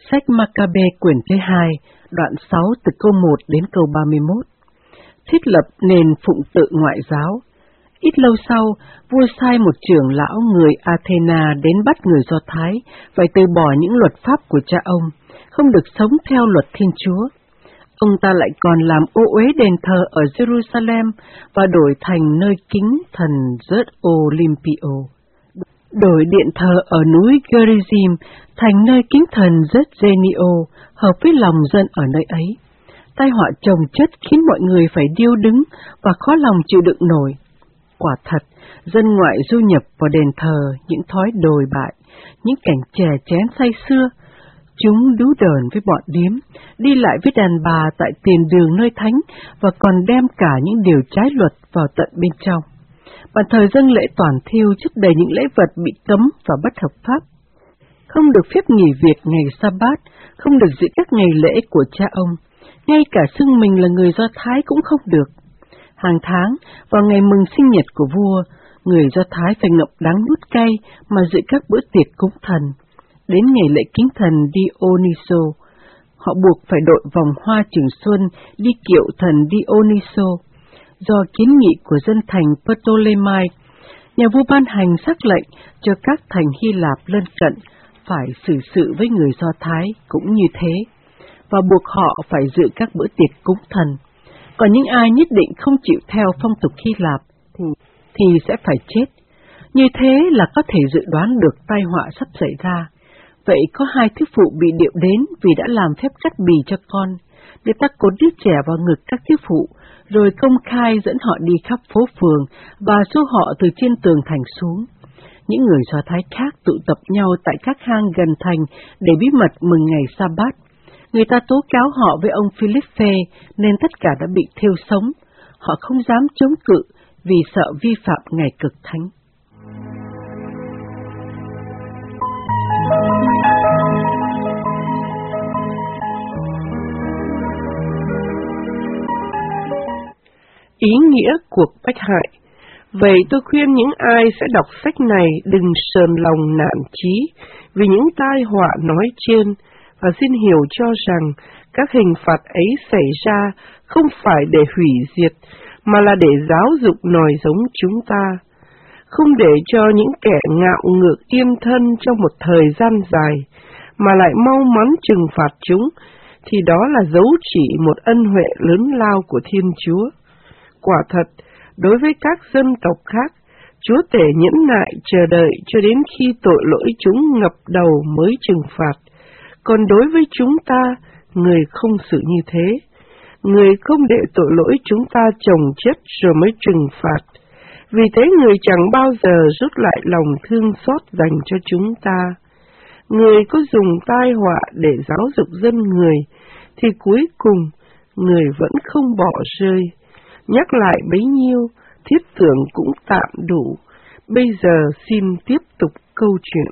Sách Ma-ca-bê quyển thứ 2, đoạn 6 từ câu 1 đến câu 31. Thiết lập nền phụng tự ngoại giáo. Ít lâu sau, vua sai một trưởng lão người Athena đến bắt người Do Thái phải từ bỏ những luật pháp của cha ông, không được sống theo luật Thiên Chúa. Ông ta lại còn làm ô uế đền thờ ở Jerusalem và đổi thành nơi kính thần Zeus Olympio. Đổi điện thờ ở núi Gerizim thành nơi kính thần Zeus Genio, hợp với lòng dân ở nơi ấy. Tai họa chồng chất khiến mọi người phải điêu đứng và khó lòng chịu đựng nổi. Quả thật, dân ngoại du nhập vào đền thờ những thói đồi bại, những cảnh chè chén say sưa. Chúng đú đờn với bọn điếm, đi lại với đàn bà tại tiền đường nơi thánh và còn đem cả những điều trái luật vào tận bên trong. Bàn thờ dâng lễ toàn thiêu chất đầy những lễ vật bị cấm và bất hợp pháp. Không được phép nghỉ việc ngày Sa-bát, không được giữ các ngày lễ của cha ông, ngay cả xưng mình là người Do Thái cũng không được. Hàng tháng, vào ngày mừng sinh nhật của vua, người Do Thái phải ngậm đắng nuốt cay mà dự các bữa tiệc cúng thần. Đến ngày lễ kính thần Dionyso, họ buộc phải đội vòng hoa trường xuân đi kiệu thần Dionyso. Do kiến nghị của dân thành Ptolemai, nhà vua ban hành sắc lệnh cho các thành Hy Lạp lân cận phải xử sự với người Do Thái cũng như thế, và buộc họ phải dự các bữa tiệc cúng thần. Còn những ai nhất định không chịu theo phong tục Hy Lạp thì sẽ phải chết. Như thế là có thể dự đoán được tai họa sắp xảy ra. Vậy có hai thiếu phụ bị điệu đến vì đã làm phép cắt bì cho con. Người ta cột đứa trẻ vào ngực các thiếu phụ, rồi công khai dẫn họ đi khắp phố phường và xô họ từ trên tường thành xuống. Những người Do Thái khác tụ tập nhau tại các hang gần thành để bí mật mừng ngày Sa-bát. Người ta tố cáo họ với ông Philippe nên tất cả đã bị thiêu sống. Họ không dám chống cự vì sợ vi phạm ngày cực thánh. Ý nghĩa cuộc bách hại. Vậy tôi khuyên những ai sẽ đọc sách này đừng sờn lòng nản chí vì những tai họa nói trên, và xin hiểu cho rằng các hình phạt ấy xảy ra không phải để hủy diệt, mà là để giáo dục nòi giống chúng ta, không để cho những kẻ ngạo ngược yên thân trong một thời gian dài, mà lại mau mắn trừng phạt chúng, thì đó là dấu chỉ một ân huệ lớn lao của Thiên Chúa. Quả thật, đối với các dân tộc khác, Chúa Tể nhẫn nại chờ đợi cho đến khi tội lỗi chúng ngập đầu mới trừng phạt. Còn đối với chúng ta, người không xử như thế. Người không để tội lỗi chúng ta chồng chất rồi mới trừng phạt. Vì thế người chẳng bao giờ rút lại lòng thương xót dành cho chúng ta. Người có dùng tai họa để giáo dục dân người, thì cuối cùng người vẫn không bỏ rơi. Nhắc lại bấy nhiêu, thiết tưởng cũng tạm đủ. Bây giờ xin tiếp tục câu chuyện.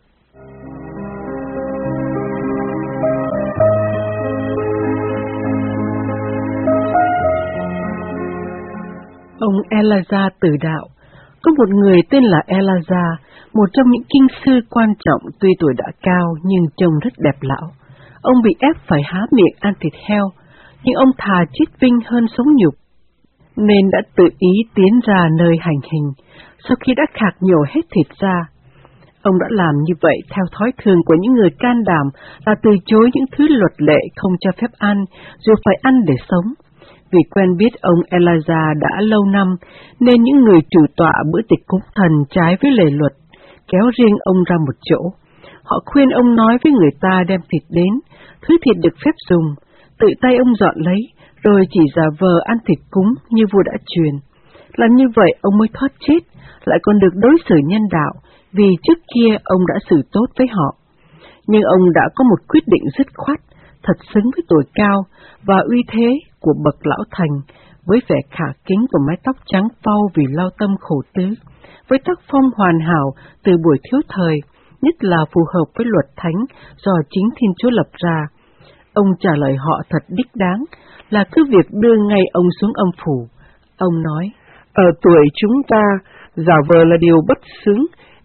Ông Elijah Tử Đạo. Có một người tên là Elijah, một trong những kinh sư quan trọng, tuy tuổi đã cao nhưng trông rất đẹp lão. Ông bị ép phải há miệng ăn thịt heo, nhưng ông thà chết vinh hơn sống nhục, nên đã tự ý tiến ra nơi hành hình, sau khi đã khạc nhổ hết thịt ra. Ông đã làm như vậy theo thói thường của những người can đảm là từ chối những thứ luật lệ không cho phép ăn, dù phải ăn để sống. Vì quen biết ông Elijah đã lâu năm, nên những người chủ tọa bữa tiệc cúng thần trái với lề luật, kéo riêng ông ra một chỗ. Họ khuyên ông nói với người ta đem thịt đến, thứ thịt được phép dùng, tự tay ông dọn lấy, rồi chỉ giả vờ ăn thịt cúng như vua đã truyền. Làm như vậy ông mới thoát chết, lại còn được đối xử nhân đạo, vì trước kia ông đã xử tốt với họ. Nhưng ông đã có một quyết định dứt khoát, thật xứng với tuổi cao và uy thế của bậc lão thành, với vẻ khả kính của mái tóc trắng phau vì lao tâm khổ tứ, với tác phong hoàn hảo từ buổi thiếu thời, nhất là phù hợp với luật thánh do chính Thiên Chúa lập ra. Ông trả lời họ thật đích đáng, là cứ việc đưa ngay ông xuống âm phủ. Ông nói, ở tuổi chúng ta, giả vờ là điều bất xứng,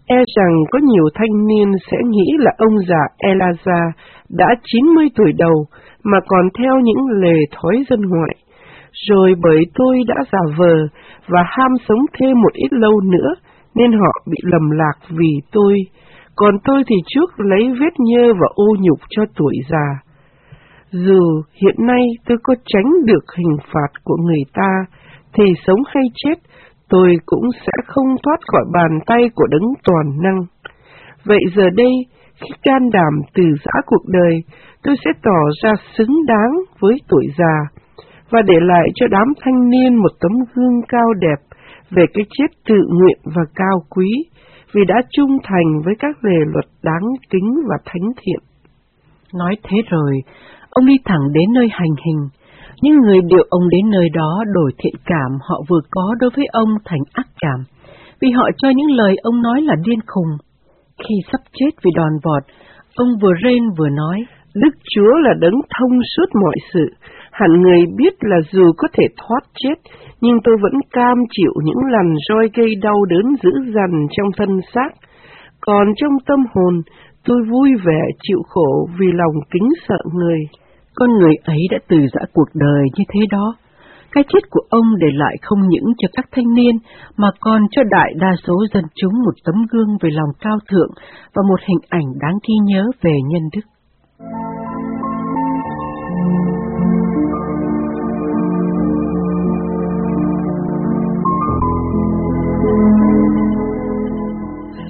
E rằng có nhiều thanh niên sẽ nghĩ là ông già Elijah đã 90 tuổi đầu mà còn theo những lề thói dân ngoại. Rồi bởi tôi đã giả vờ và ham sống thêm một ít lâu nữa, nên họ bị lầm lạc vì tôi, còn tôi thì trước lấy vết nhơ và ô nhục cho tuổi già. Dù hiện nay tôi có tránh được hình phạt của người ta, thì sống hay chết, tôi cũng sẽ không thoát khỏi bàn tay của Đấng toàn năng. Vậy giờ đây, khi can đảm từ giã cuộc đời, tôi sẽ tỏ ra xứng đáng với tuổi già, và để lại cho đám thanh niên một tấm gương cao đẹp về cái chết tự nguyện và cao quý, vì đã trung thành với các lề luật đáng kính và thánh thiện. Nói thế rồi, ông đi thẳng đến nơi hành hình. Những người điều ông đến nơi đó đổi thiện cảm họ vừa có đối với ông thành ác cảm, vì họ cho những lời ông nói là điên khùng. Khi sắp chết vì đòn vọt, ông vừa rên vừa nói: Đức Chúa là Đấng thông suốt mọi sự, hẳn người biết là dù có thể thoát chết, nhưng tôi vẫn cam chịu những lằn roi gây đau đớn dữ dằn trong thân xác. Còn trong tâm hồn, tôi vui vẻ chịu khổ vì lòng kính sợ người. Con người ấy đã từ giã cuộc đời như thế đó. Cái chết của ông để lại không những cho các thanh niên, mà còn cho đại đa số dân chúng một tấm gương về lòng cao thượng và một hình ảnh đáng ghi nhớ về nhân đức.